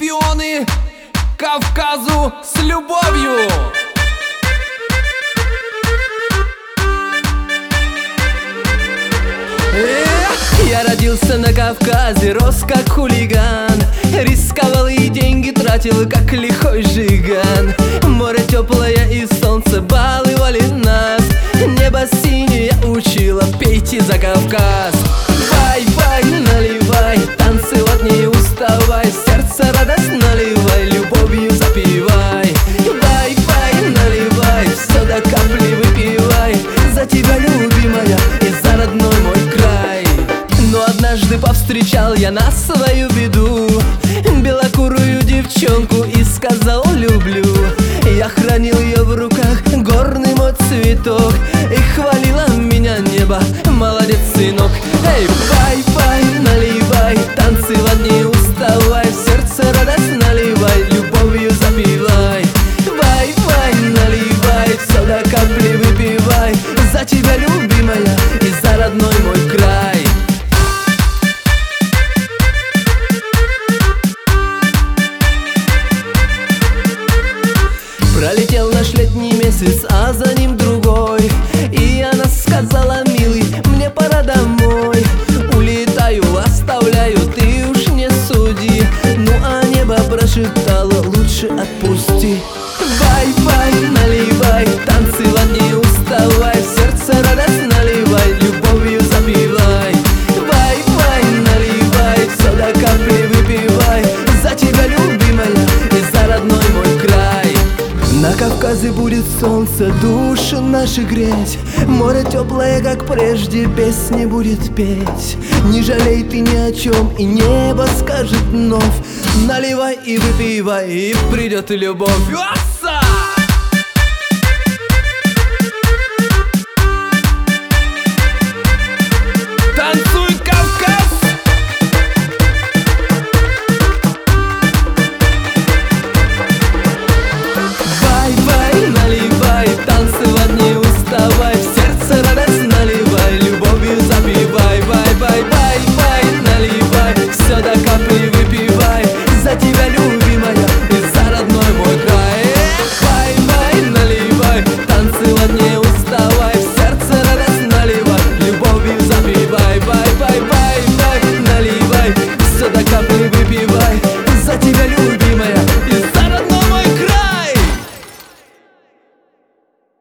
чемпионы Кавказу с любовью. Я родился на Кавказе, рос как хулиган, рисковал и деньги тратил, как лихой жиган. Море теплое и солнце баловали нас, небо синее учило, пейте за Кавказ. Бай-бай, наливай, танцевать не уставай, сердце радость наливай, любовью запивай. Бай-бай, наливай, все до капли выпивай, за тебя, любимая, и за родной мой край. Но однажды повстречал я на свою беду белокурую девчонку и сказал люблю. Я хранил ее в руках, горный мой цветок, и хвалило меня небо, молодец, сынок. Эй, бай-бай, наливай, танцевать не уставай, в сердце радость наливай, любовью запивай. Бай-бай, наливай, все до капли выпивай, за тебя, любимая, и за родной мой край. Пролетел наш летний месяц, а за ним другой, и она сказала: милый, мне пора домой. Улетаю, оставляю, ты уж не суди. Ну а небо прошептало: лучше отпусти. Бай-бай, наливай, танцевать не уставай, в сердце радость наливай, любовью запивай. Бай-бай, наливай, все до капли выпивай, за тебя, любимая, и за родной мой край. На Кавказе будет солнце души наши греть, море теплое, как прежде, песни будет петь. Не жалей ты ни о чем, и небо скажет вновь: наливай и выпивай, и придет любовь.